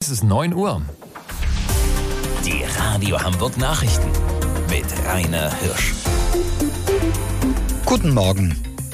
Es ist 9 Uhr. Die Radio Hamburg Nachrichten mit Rainer Hirsch. Guten Morgen.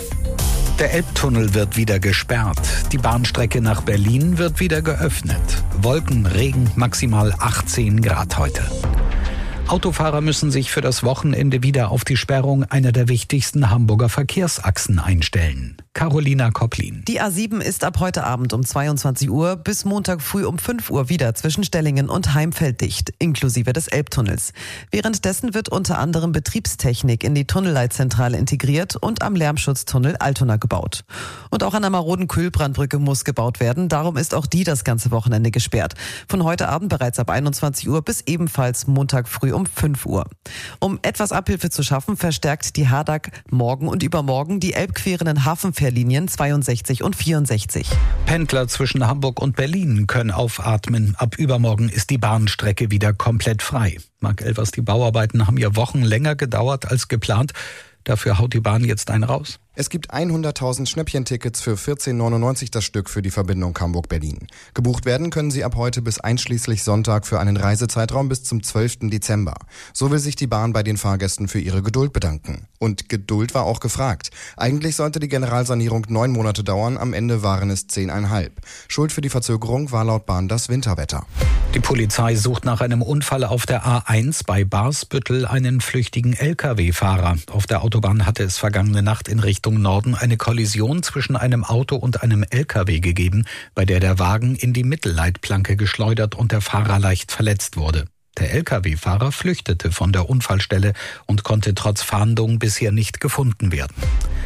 Der Elbtunnel wird wieder gesperrt. Die Bahnstrecke nach Berlin wird wieder geöffnet. Wolken, Regen, maximal 18 Grad heute. Autofahrer müssen sich für das Wochenende wieder auf die Sperrung einer der wichtigsten Hamburger Verkehrsachsen einstellen. Carolina Kopplin. Die A7 ist ab heute Abend um 22 Uhr bis Montag früh um 5 Uhr wieder zwischen Stellingen und Heimfeld dicht, inklusive des Elbtunnels. Währenddessen wird unter anderem Betriebstechnik in die Tunnelleitzentrale integriert und am Lärmschutztunnel Altona gebaut. Und auch an der maroden Kühlbrandbrücke muss gebaut werden, darum ist auch die das ganze Wochenende gesperrt. Von heute Abend bereits ab 21 Uhr bis ebenfalls Montag früh um 5 Uhr. Um etwas Abhilfe zu schaffen, verstärkt die HADAG morgen und übermorgen die elbquerenden Hafenfährlinien 62 und 64. Pendler zwischen Hamburg und Berlin können aufatmen. Ab übermorgen ist die Bahnstrecke wieder komplett frei. Marc Elvers, die Bauarbeiten haben ja Wochen länger gedauert als geplant. Dafür haut die Bahn jetzt einen raus. Es gibt 100.000 Schnäppchentickets für 14,99 das Stück für die Verbindung Hamburg-Berlin. Gebucht werden können sie ab heute bis einschließlich Sonntag für einen Reisezeitraum bis zum 12. Dezember. So will sich die Bahn bei den Fahrgästen für ihre Geduld bedanken. Und Geduld war auch gefragt. Eigentlich sollte die Generalsanierung 9 Monate dauern, am Ende waren es 10,5. Schuld für die Verzögerung war laut Bahn das Winterwetter. Die Polizei sucht nach einem Unfall auf der A1 bei Barsbüttel einen flüchtigen Lkw-Fahrer. Auf der Autobahn hatte es vergangene Nacht in Richtung Norden eine Kollision zwischen einem Auto und einem Lkw gegeben, bei der der Wagen in die Mittelleitplanke geschleudert und der Fahrer leicht verletzt wurde. Der Lkw-Fahrer flüchtete von der Unfallstelle und konnte trotz Fahndung bisher nicht gefunden werden.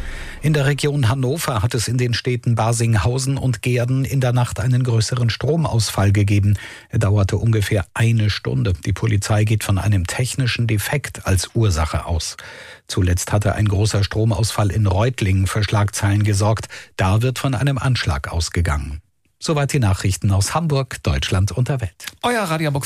In der Region Hannover hat es in den Städten Barsinghausen und Gehrden in der Nacht einen größeren Stromausfall gegeben. Er dauerte ungefähr 1 Stunde. Die Polizei geht von einem technischen Defekt als Ursache aus. Zuletzt hatte ein großer Stromausfall in Reutlingen für Schlagzeilen gesorgt. Da wird von einem Anschlag ausgegangen. Soweit die Nachrichten aus Hamburg, Deutschland und der Welt. Euer Radio Hamburg